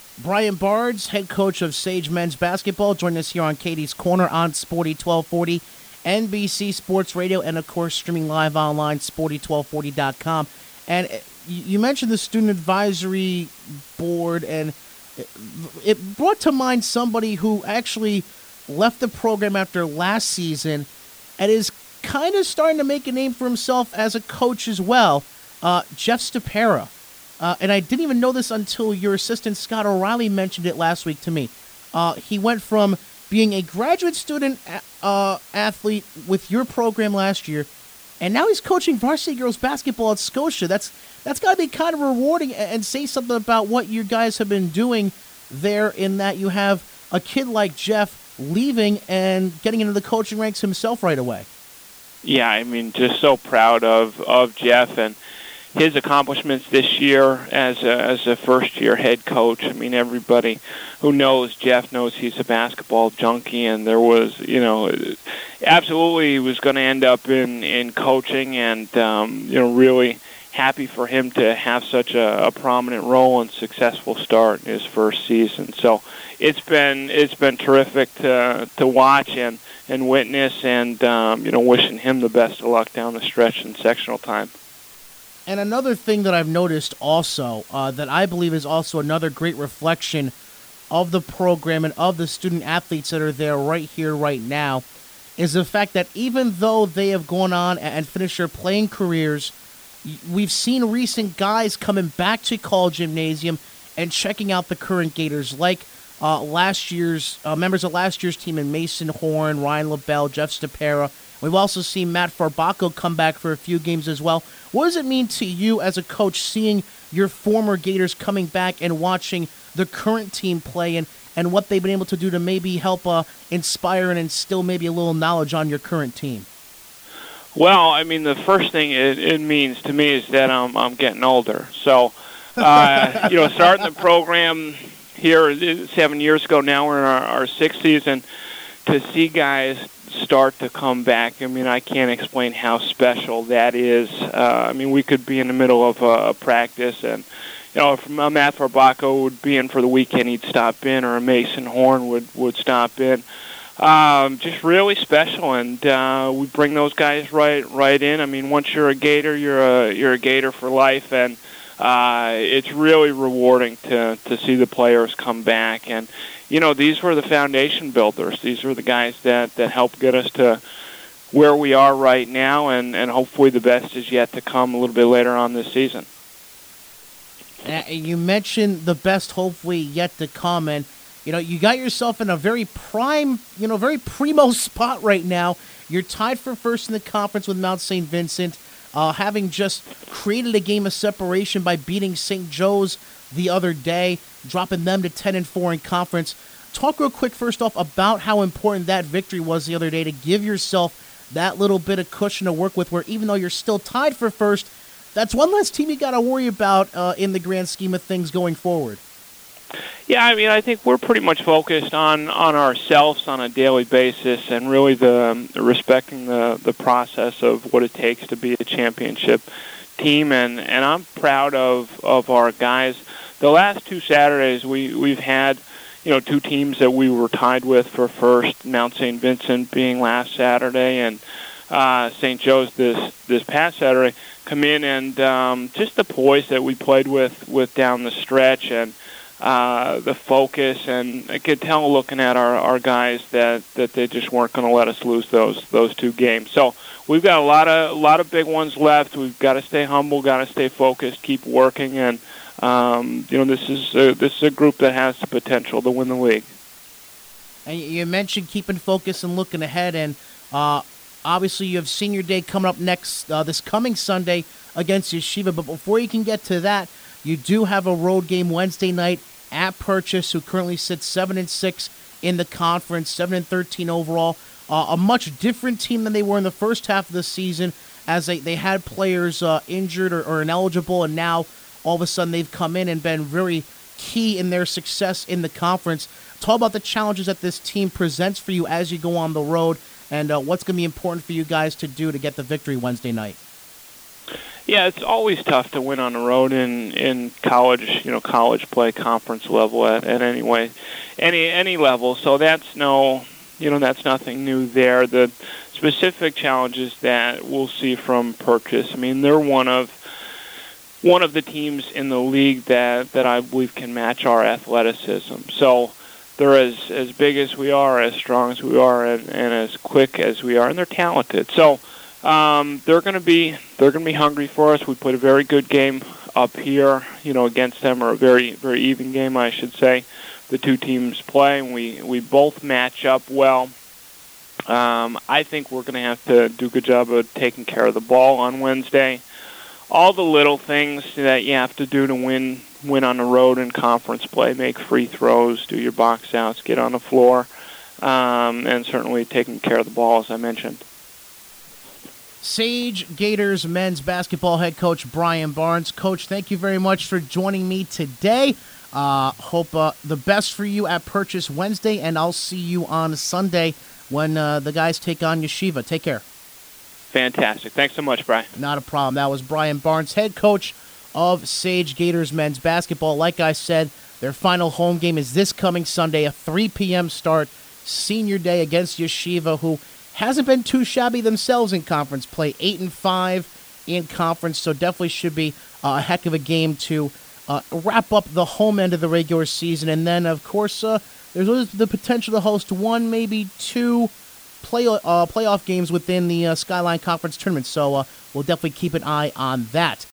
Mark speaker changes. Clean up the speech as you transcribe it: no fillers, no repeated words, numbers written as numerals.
Speaker 1: Brian Bards, head coach of Sage Men's Basketball, joined us here on Katie's Corner on Sporty 1240, NBC Sports Radio, and of course streaming live online, Sporty1240.com. And you mentioned the Student Advisory Board, and it brought to mind somebody who actually left the program after last season and is kind of starting to make a name for himself as a coach as well, Jeff Stupera. And I didn't even know this until your assistant, Scott O'Reilly, mentioned it last week to me. He went from being a graduate student athlete with your program last year, and now he's coaching varsity girls basketball at Scotia. That's got to be kind of rewarding and say something about what you guys have been doing there, in that you have a kid like Jeff leaving and getting into the coaching ranks himself right away.
Speaker 2: Yeah, I mean, just so proud of Jeff and his accomplishments this year as a first-year head coach. I mean, everybody who knows Jeff knows he's a basketball junkie, and there was, absolutely he was going to end up in coaching, and, really happy for him to have such a prominent role and successful start in his first season. So it's been terrific to watch and witness, and, wishing him the best of luck down the stretch in sectional time.
Speaker 1: And another thing that I've noticed also, that I believe is also another great reflection of the program and of the student athletes that are there right here, right now, is the fact that even though they have gone on and finished their playing careers, we've seen recent guys coming back to College Gymnasium and checking out the current Gators, like last year's members of last year's team in Mason Horn, Ryan LaBelle, Jeff Stupera. We've also seen Matt Farbacco come back for a few games as well. What does it mean to you as a coach seeing your former Gators coming back and watching the current team play, and what they've been able to do to maybe help inspire and instill maybe a little knowledge on your current team?
Speaker 2: Well, I mean, the first thing it means to me is that I'm getting older. So, starting the program here 7 years ago, now we're in our sixth season, to see guys start to come back. I mean, I can't explain how special that is. We could be in the middle of a practice, and if Matt Farbacco would be in for the weekend, he'd stop in, or Mason Horn would stop in. Just really special, and we bring those guys right in. I mean, once you're a Gator, you're a Gator for life, and it's really rewarding to see the players come back. And these were the foundation builders. These were the guys that helped get us to where we are right now, and hopefully the best is yet to come a little bit later on this season.
Speaker 1: You mentioned the best hopefully yet to come, and you got yourself in a very prime, very primo spot right now. You're tied for first in the conference with Mount St. Vincent, having just created a game of separation by beating St. Joe's the other day, dropping them to 10-4 in conference. Talk real quick first off about how important that victory was the other day to give yourself that little bit of cushion to work with, where even though you're still tied for first, that's one less team you got to worry about in the grand scheme of things going forward.
Speaker 2: Yeah, I mean, I think we're pretty much focused on ourselves on a daily basis, and really respecting the process of what it takes to be a championship team. And I'm proud of our guys. The last two Saturdays, we've had two teams that we were tied with for first, Mount St. Vincent being last Saturday, and St. Joe's this past Saturday, come in, and just the poise that we played with down the stretch, and the focus, and I could tell looking at our guys that they just weren't going to let us lose those two games. So we've got a lot of big ones left. We've got to stay humble, got to stay focused, keep working, and this is a group that has the potential to win the league.
Speaker 1: And you mentioned keeping focus and looking ahead, and obviously you have Senior Day coming up next this coming Sunday against Yeshiva. But before you can get to that, you do have a road game Wednesday night at Purchase, who currently sits 7-6 in the conference, 7-13 overall. A much different team than they were in the first half of the season, as they had players injured or ineligible, and now all of a sudden they've come in and been very key in their success in the conference. Talk about the challenges that this team presents for you as you go on the road, and what's going to be important for you guys to do to get the victory Wednesday night.
Speaker 2: Yeah, it's always tough to win on the road in college, college play, conference level at any level. So that's that's nothing new there. The specific challenges that we'll see from Purchase. I mean, they're one of the teams in the league that I believe can match our athleticism. So they're as big as we are, as strong as we are, and as quick as we are, and they're talented. So they're going to be hungry for us. We played a very good game up here, against them, or a very very even game, I should say. The two teams play, and we both match up well. I think we're going to have to do a good job of taking care of the ball on Wednesday. All the little things that you have to do to win on the road in conference play: make free throws, do your box outs, get on the floor, and certainly taking care of the ball, as I mentioned.
Speaker 1: Sage Gators men's basketball head coach Brian Barnes. Coach, thank you very much for joining me today. Hope the best for you at Purchase Wednesday, and I'll see you on Sunday when the guys take on Yeshiva. Take care.
Speaker 2: Fantastic. Thanks so much, Brian.
Speaker 1: Not a problem. That was Brian Barnes, head coach of Sage Gators men's basketball. Like I said, their final home game is this coming Sunday, a 3 p.m. start, senior day against Yeshiva, who hasn't been too shabby themselves in conference play, 8-5 in conference, so definitely should be a heck of a game to wrap up the home end of the regular season. And then, of course, there's always the potential to host one, maybe two playoff games within the Skyline Conference tournament, so we'll definitely keep an eye on that.